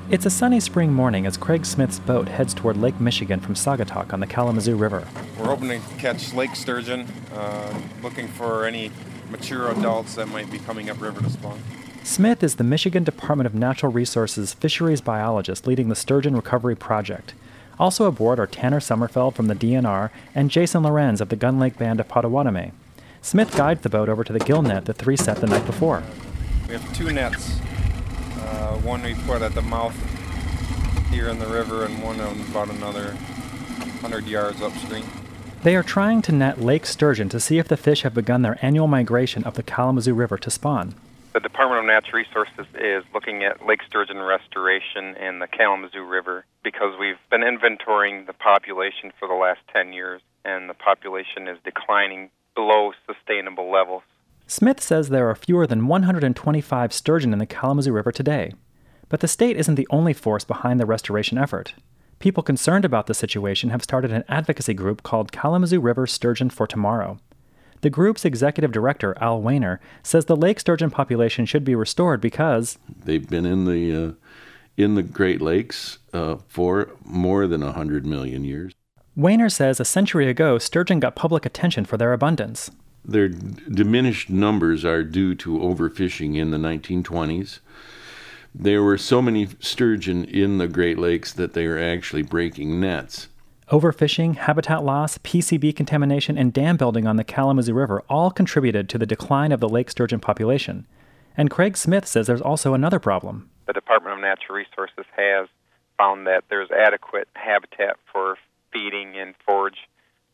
It's a sunny spring morning as Craig Smith's boat heads toward Lake Michigan from Saugatuck on the Kalamazoo River. We're hoping to catch lake sturgeon, looking for any mature adults that might be coming upriver to spawn. Smith is the Michigan Department of Natural Resources fisheries biologist leading the Sturgeon Recovery Project. Also aboard are Tanner Sommerfeld from the DNR and Jason Lorenz of the Gun Lake Band of Potawatomi. Smith guides the boat over to the gill net the three set the night before. We have two nets. One we put at the mouth here in the river and one on about another 100 yards upstream. They are trying to net lake sturgeon to see if the fish have begun their annual migration up the Kalamazoo River to spawn. The Department of Natural Resources is looking at lake sturgeon restoration in the Kalamazoo River because we've been inventorying the population for the last 10 years, and the population is declining below sustainable levels. Smith says there are fewer than 125 sturgeon in the Kalamazoo River today. But the state isn't the only force behind the restoration effort. People concerned about the situation have started an advocacy group called Kalamazoo River Sturgeon for Tomorrow. The group's executive director, Al Weiner, says the lake sturgeon population should be restored because they've been in the Great Lakes for more than 100 million years. Weiner says a century ago, sturgeon got public attention for their abundance. Their diminished numbers are due to overfishing in the 1920s. There were so many sturgeon in the Great Lakes that they are actually breaking nets. Overfishing, habitat loss, PCB contamination, and dam building on the Kalamazoo River all contributed to the decline of the lake sturgeon population. And Craig Smith says there's also another problem. The Department of Natural Resources has found that there's adequate habitat for feeding and forage.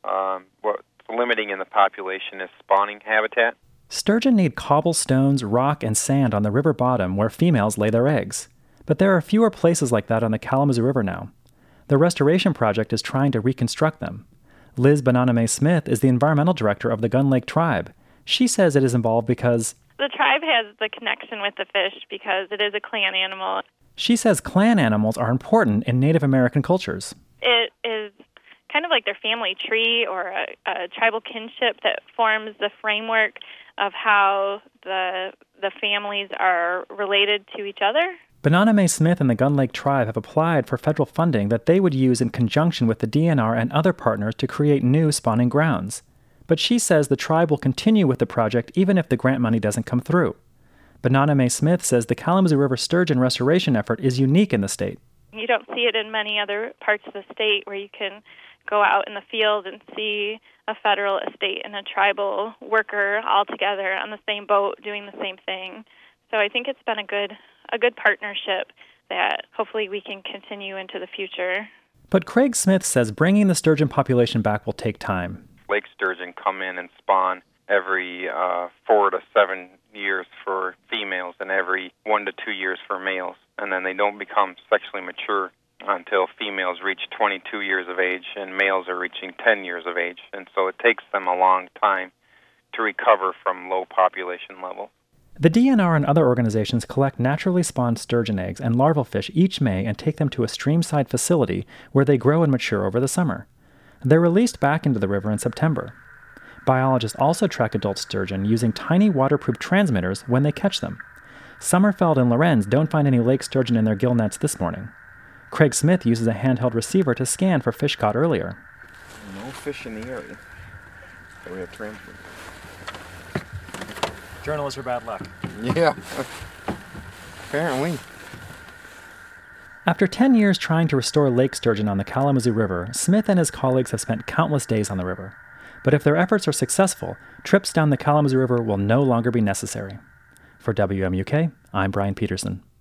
What's limiting in the population is spawning habitat. Sturgeon need cobblestones, rock, and sand on the river bottom where females lay their eggs. But there are fewer places like that on the Kalamazoo River now. The Restoration Project is trying to reconstruct them. Liz Banana-May Smith is the environmental director of the Gun Lake Tribe. She says it is involved because the tribe has the connection with the fish because it is a clan animal. She says clan animals are important in Native American cultures. It is kind of like their family tree or a tribal kinship that forms the framework of how the families are related to each other. Banana-May Smith and the Gun Lake Tribe have applied for federal funding that they would use in conjunction with the DNR and other partners to create new spawning grounds. But she says the tribe will continue with the project even if the grant money doesn't come through. Banana-May Smith says the Kalamazoo River sturgeon restoration effort is unique in the state. You don't see it in many other parts of the state where you can go out in the field and see a federal estate and a tribal worker all together on the same boat doing the same thing. So I think it's been a good partnership that hopefully we can continue into the future. But Craig Smith says bringing the sturgeon population back will take time. Lake sturgeon come in and spawn every 4 to 7 years for females and every 1 to 2 years for males. And then they don't become sexually mature until females reach 22 years of age and males are reaching 10 years of age. And so it takes them a long time to recover from low population levels. The DNR and other organizations collect naturally spawned sturgeon eggs and larval fish each May and take them to a streamside facility where they grow and mature over the summer. They're released back into the river in September. Biologists also track adult sturgeon using tiny waterproof transmitters when they catch them. Sommerfeld and Lorenz don't find any lake sturgeon in their gill nets this morning. Craig Smith uses a handheld receiver to scan for fish caught earlier. No fish in the area. So we have transmitters. Journalists are bad luck. Yeah, apparently. After 10 years trying to restore lake sturgeon on the Kalamazoo River, Smith and his colleagues have spent countless days on the river. But if their efforts are successful, trips down the Kalamazoo River will no longer be necessary. For WMUK, I'm Brian Peterson.